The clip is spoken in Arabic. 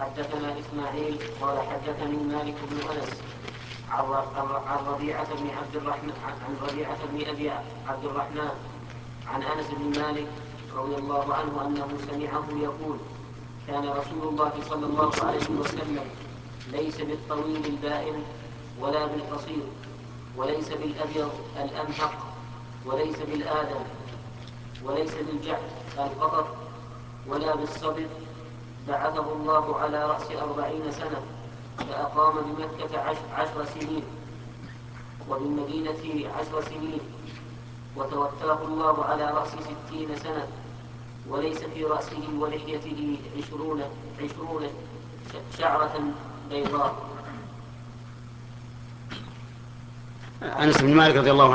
حدثنا إسماعيل قال حدثني مالك بن أنس عن ربيعة بن أبي عبد الرحمن عن أنس بن مالك رضي الله عنه أنه سمعه يقول: كان رسول الله صلى الله عليه وسلم ليس بالطويل البائن ولا بالقصير، وليس بالأبيض الأمهق، وليس بالآدم، وليس بالجعد القطط، ولا بالصبر. بعثه الله على رأس 40 سنة، فأقام بمكة 10 سنين، وبالمدينة 10 سنين، وتوفاه الله على رأس 60 سنة، وليس في رأسه ولحيته 20 شعرة بيضاء. أنس بن مالك رضي الله عنه